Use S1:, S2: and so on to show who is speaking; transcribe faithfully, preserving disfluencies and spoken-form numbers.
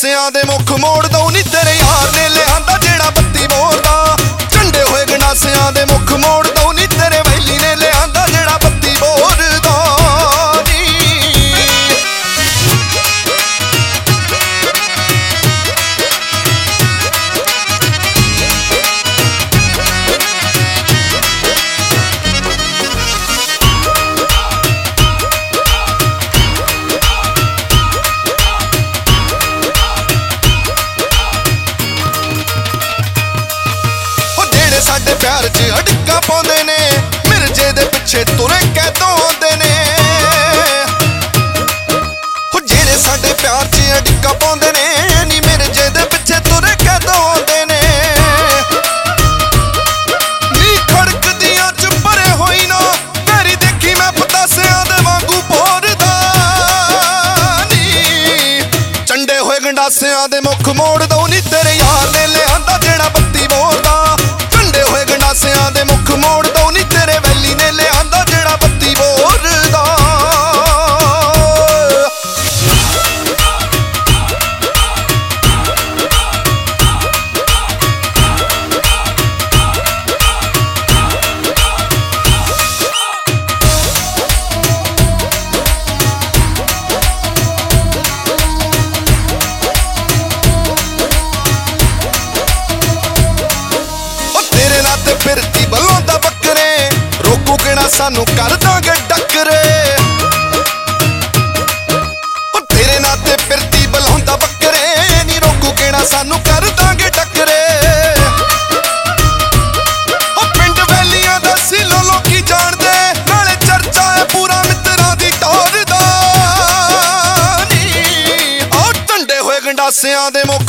S1: गंडासियां दे मुख मोड़ दो नी तेरे यार ने लियांदा जेड़ा बत्ती बोलदा। झंडे होए गंडासियां दे मुख मोड़ दो नी तेरे वैली ने लियांदा जेड़ा बत्ती बोलदा नी। साडे प्यार च अड़का पाउंदे ने मिर्जे दे पिछे तुरे कैदों आउंदे ने। हो जेड़े साडे प्यार च अड़का पाउंदे ने नी मिर्जे दे पिछे तुरे कैदों आउंदे ने। नी खड़कदियां च भरे होई ना तेरी देखी मैं पतासियां दे वांगू भोरदा नी। झंडे होए गंडासियां दे मुख मोड़ दो नी तेरे यार ने लियांदा जेड़ा बत्ती बोलदा। गंडासियां दे मुख मोड़ दो नी तेरे वैली ने लियांदा जेड़ा बत्ती बोलदा। फिरती बलोंदा बकरे रोकू केड़ा सानू कर दांगे टक्करे। तेरे नाते फिरती बलोंदा बकरे नी रोकू केड़ा सानू कर दांगे टक्करे। पिंड वैलियां दा सिलो लोकी जाणदे नाले चर्चा है पूरा मित्तरां दी टौर दा नी। ओ झंडे होए गंडासियां दे मुख